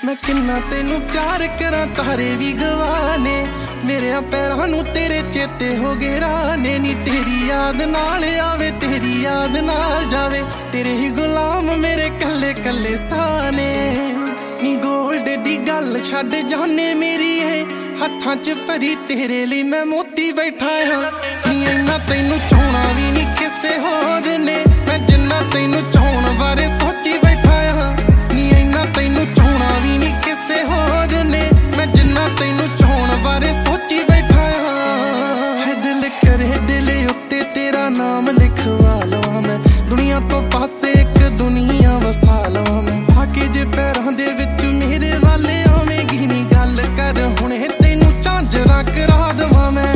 मैं किन्ना तेनू प्यार करा तारे भी गवाने मेरे पैरां नू तेरे चेते हो गए राने नी तेरी याद नाल आवे तेरी याद नाल जावे तेरे ही गुलाम मेरे कल्ले कल्ले साने नी गोल्ड दी गल छड्ड जाने मेरी है हत्थां च भरी तेरे लिए मैं मोती बैठा हां नी इन्ना तैनू चाहना भी नी किसे होर ने मैं जिन्ना तैनू चाहण बारे सोची बैठा हां नी इन्ना तैनू चाहना भी नी किसे होर ने मैं जिन्ना तैनू चाहण बारे सोची बैठा हां है दिल करे दिल उत्ते तेरा नाम लिखवा लवां मैं दुनिया तो पासे एक दुनिया वसा लवां मैं आके जे पैरां दे विच मेरे वाले आवेगी नी गल कर हुणे तैनू झांजरा करा दवां मैं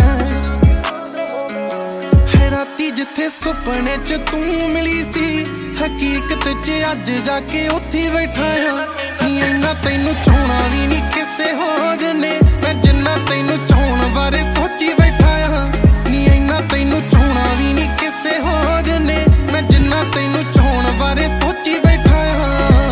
है राती जिथे सुपने च तू मिली सी हकीकत च अज जाके उत्थे बैठा हां इन्ना तैनू चाहना भी नी किसे होर ने मैं जिन्ना तैनू चाहण बारे सोची बैठा हां नी इन्ना तैनू चाहना भी नी किसे होर ने मैं जिन्ना तैनू चाहण बारे सोची बैठा हां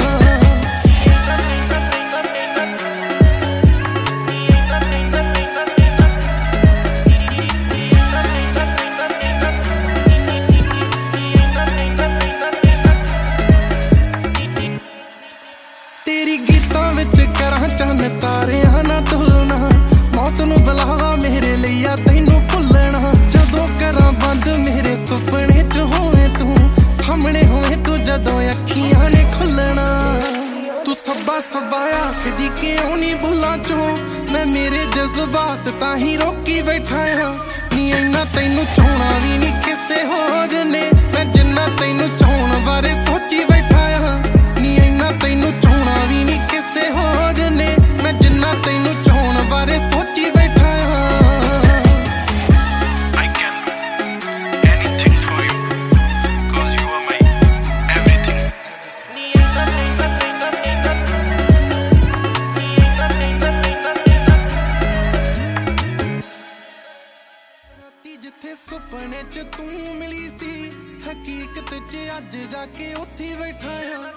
तेरी गीतां विच करां चन्न तारियां ना तुलना मौत नू बुलावा मेरे लिया तैनू भुलना जदों करां बंद मेरे सुपने च होवे तू सामने होवे तू जदों अखियां ने खुलना तू सब्बा सब्बा आखदी क्यों नी भुलां चों मैं मेरे जज्बात ताहीं रोकी बैठा हां नी इन्ना तैनू चाहना भी नी किसे होर ने मैं जिन्ना तैनू चाहण बारे सोची बैठा हां नी इन्ना तैनू चाहना भी नी किसे होर ने मैं जिन्ना तैनू चाहण बारे सोची बैठा हां I can do anything for you, 'cause you are my everything. राती जिथे सुपने च तू मिली सी हकीकत च अज जाके उत्थे बैठा हां